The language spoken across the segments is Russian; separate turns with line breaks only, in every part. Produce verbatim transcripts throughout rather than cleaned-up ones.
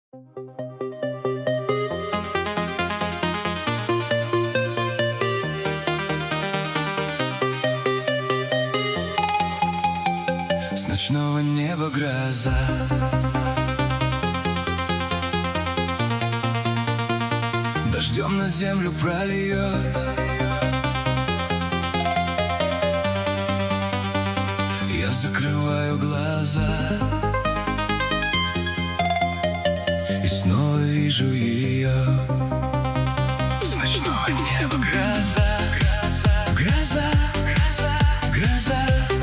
С ночного неба гроза, дождем на землю прольет. Я закрываю глаза и снова вижу ее. С ночного неба гроза, гроза, гроза.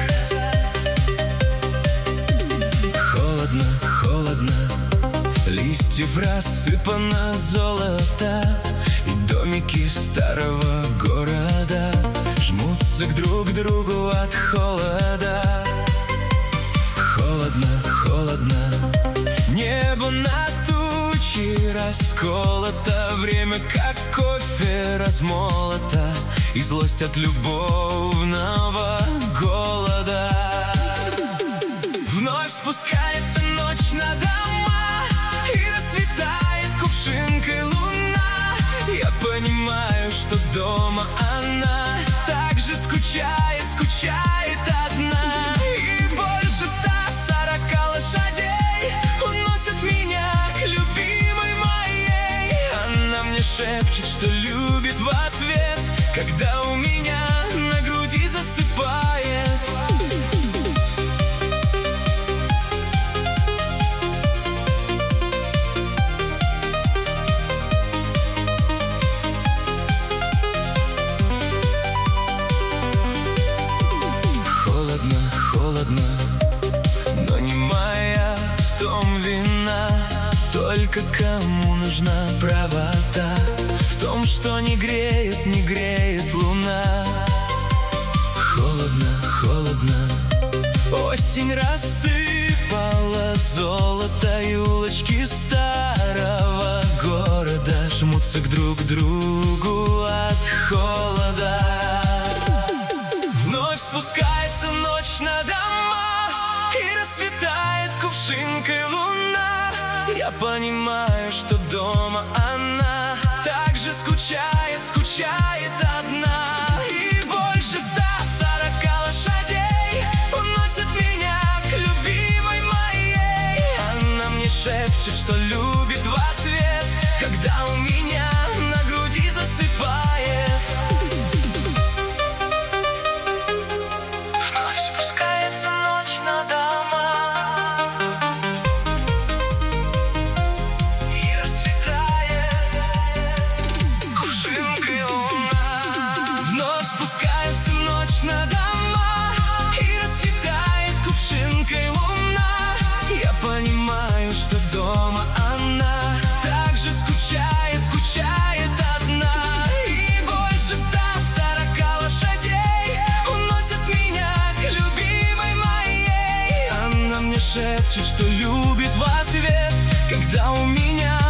Холодно, холодно, листьев рассыпано золото, и домики старого города жмутся к друг другу от холода. Холодно, холодно, небо на тучи расколото, время как кофе размолото, и злость от любовного голода. Вновь спускается ночь на дома, и расцветает кувшинкой луна. Я понимаю, что дома она также скучает, скучает одна. И больше ста сорока лошадей уносят меня к любимой моей. Она мне шепчет, что любит в ответ, когда у меня на груди засыпает. Холодно, но не моя в том вина. Только кому нужна правота в том, что не греет, не греет луна. Холодно, холодно, осень рассыпала золото, и улочки старого города жмутся к друг другу от холода. Вновь спускается ночь на дома, и расцветает кувшинкой луна. Я понимаю, что дома она также скучает, скучает одна. И больше ста сорока лошадей уносят меня к любимой моей. Она мне шепчет, что любит в ответ, когда у меня на груди засыпает. На дома, и расцветает кувшинкой луна. Я понимаю, что дома она также скучает, скучает одна. И больше ста сорока лошадей уносят меня к любимой моей. Она мне шепчет, что любит в ответ, когда у меня